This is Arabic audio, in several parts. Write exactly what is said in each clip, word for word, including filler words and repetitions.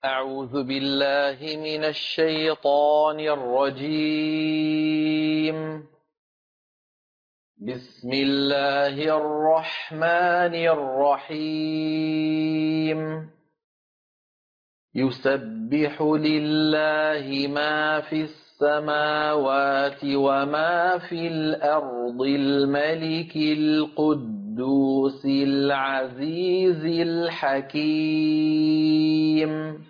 أعوذ بالله من الشيطان الرجيم. بسم الله الرحمن الرحيم. يسبح لله ما في السماوات وما في الأرض الملك القدوس العزيز الحكيم.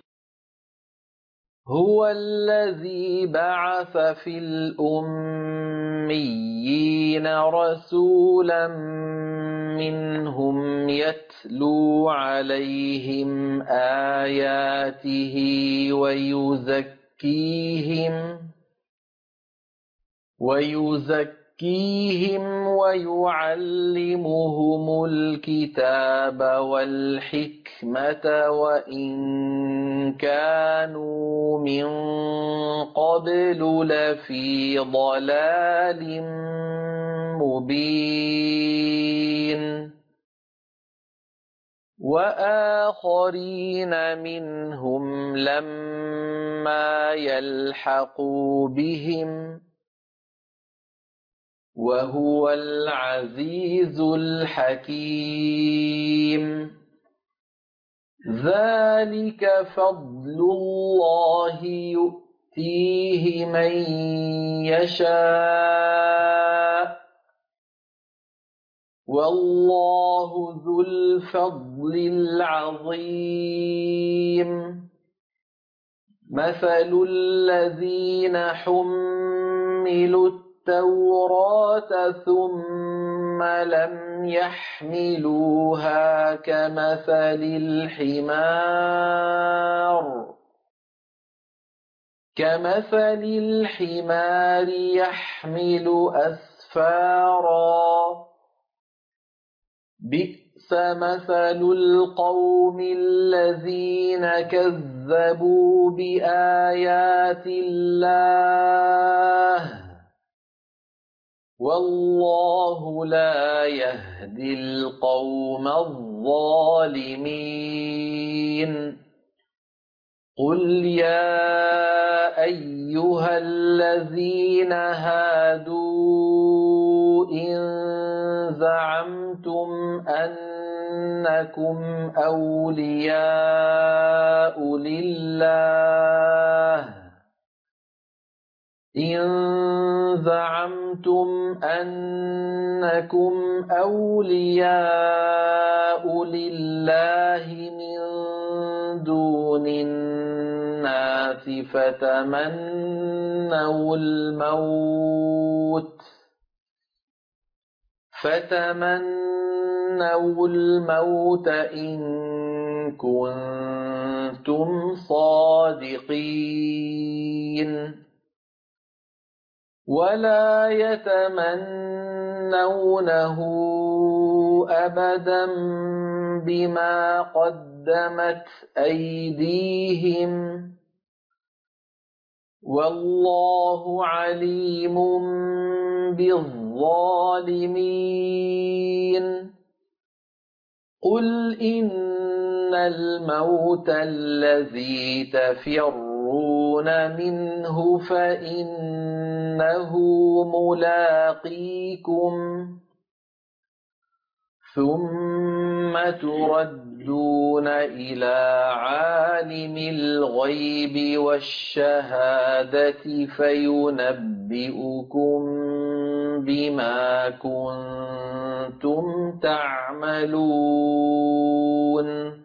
هو الذي بعث في الأميين رسولا منهم يتلو عليهم آياته ويزكيهم ويزكيهم ويعلمهم الكتاب والحكمة وإن كانوا من قبل لفي ضلال مبين. وآخرين منهم لما يلحقوا بهم وهو العزيز الحكيم. ذلك فضل الله يؤتيه من يشاء والله ذو الفضل العظيم. مثل الذين حملوا التوراة ثم لم يحملوها كمثل الحمار كمثل الحمار يحمل أسفارا بئس مثل القوم الذين كذبوا بآيات الله والله لا يهدي القوم الظالمين. قل يا أيها الذين هادوا إن زعمتم أنكم أولياء لله إن زعمتم أنكم أولياء لله من دون الناس فتمنوا الموت فتمنوا الموت إن كنتم صادقين ولا يتمنونه أبدا بما قدمت أيديهم والله عليم بالظالمين. قل إن الموت الذي تفرون منه فإنه ملاقيكم ثم تردون إلى عالم الغيب والشهادة فينبئكم بما كنتم تعملون.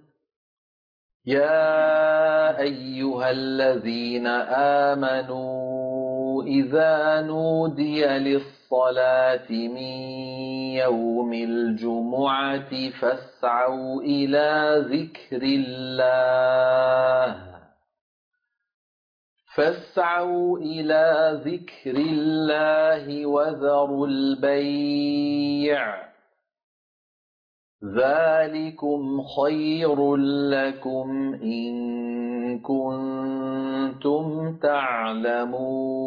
يا أيها الذين آمنوا إذا نودي للصلاة من يوم الجمعة فاسعوا إلى ذكر الله فاسعوا إلى ذكر الله وذروا البيع ذلكم خير لكم إن كنتم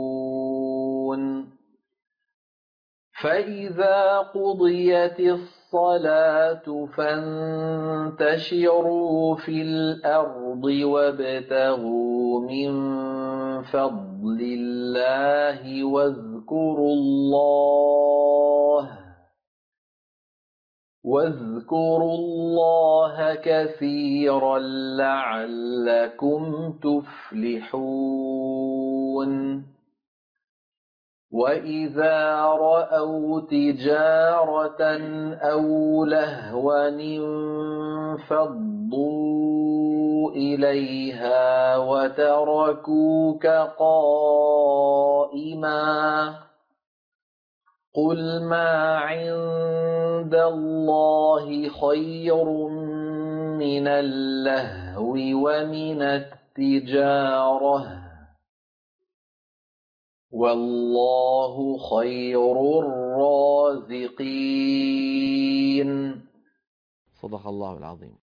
تعلمون. فإذا قضيت الصلاة الصلاة فانتشروا في الأرض وابتغوا من فضل الله واذكروا الله واذكروا الله كثيرا لعلكم تفلحون وإذا رأوا تجارة أو لهوا انفضوا إليها وتركوك قائما قل ما عند الله خير من اللهو ومن التجارة والله خير الرازقين. صدق الله العظيم.